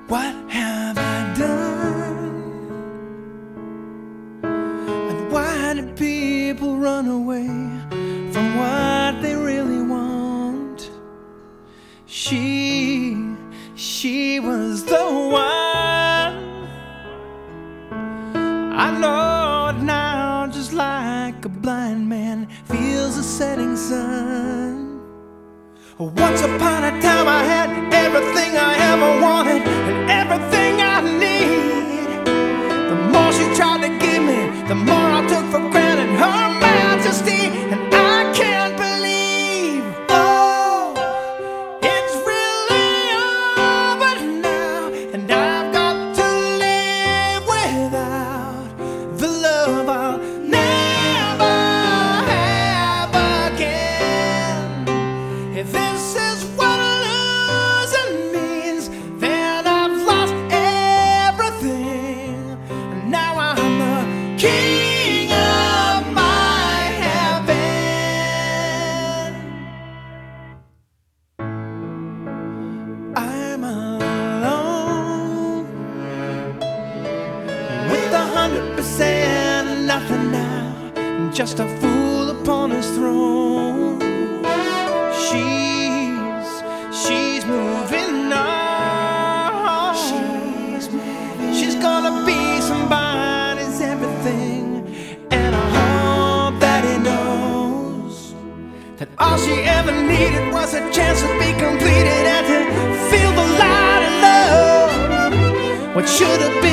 What have I done? And why do people run away from what they really want? She was the one. I know it now, just like a blind man feels the setting sun. Once upon a time I had everything I ever wanted and everything I need. The more she tried to give me, the more I took for granted her majesty. And I can't believe, oh, it's really over now. And I've got to live without the love I'll never have again. If this is what losing means, then I've lost everything. And now I'm the king of my heaven. I'm alone with 100% nothing now, just a fool upon his throne. She's moving on. She's gonna be somebody's everything, and I hope that he knows that all she ever needed was a chance to be completed and to feel the light of love. What should have been